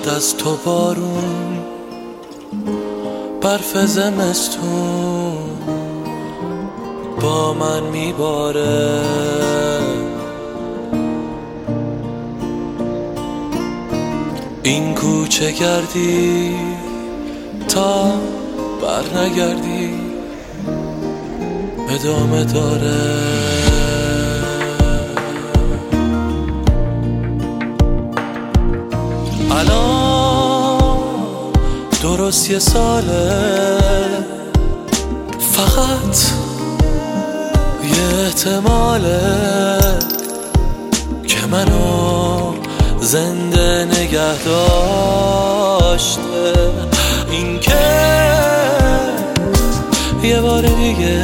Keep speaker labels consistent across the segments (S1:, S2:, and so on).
S1: بعد از تو بارون، برف زمستون با من میباره. این کوچه گردی تا بر نگردی ادامه داره. الان درست 1 ساله، فقط یه احتماله که منو زنده نگه داشته. این که یه بار دیگه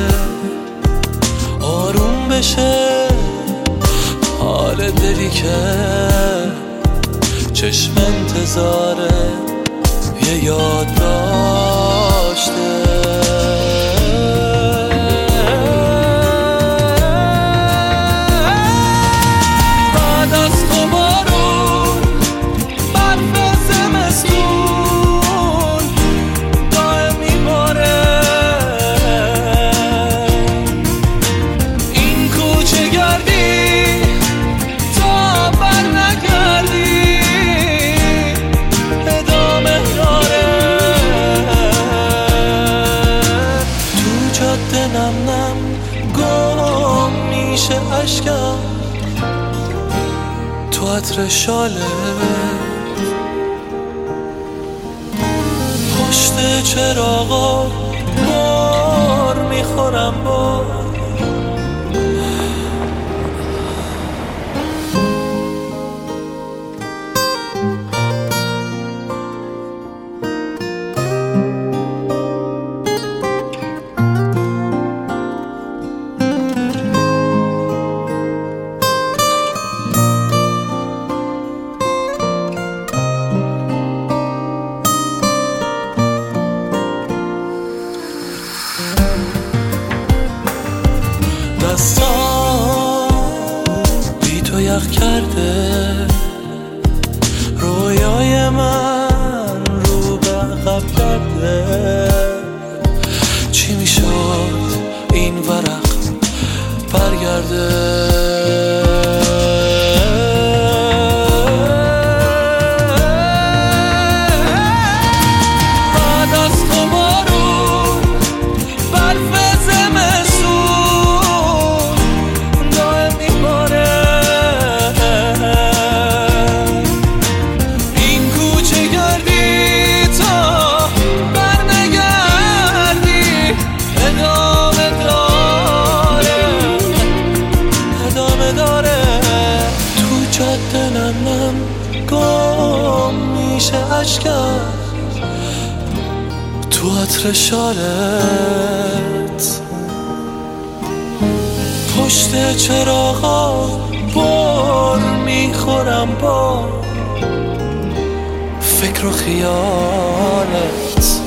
S1: آروم بشه حال دلی که چشم انتظاره یه یاد داشته. نم گم میشه عشقم تو عطر شاله، پشت چراغا بار میخورم با دستان بی تو یخ کرده، رویای من رو به عقب کرده. چی میشد این ورق برگرده؟ دلم گم میشه عشقم تو عطر شالت، پشت چراغا بار میخورم با فکر و خیالت.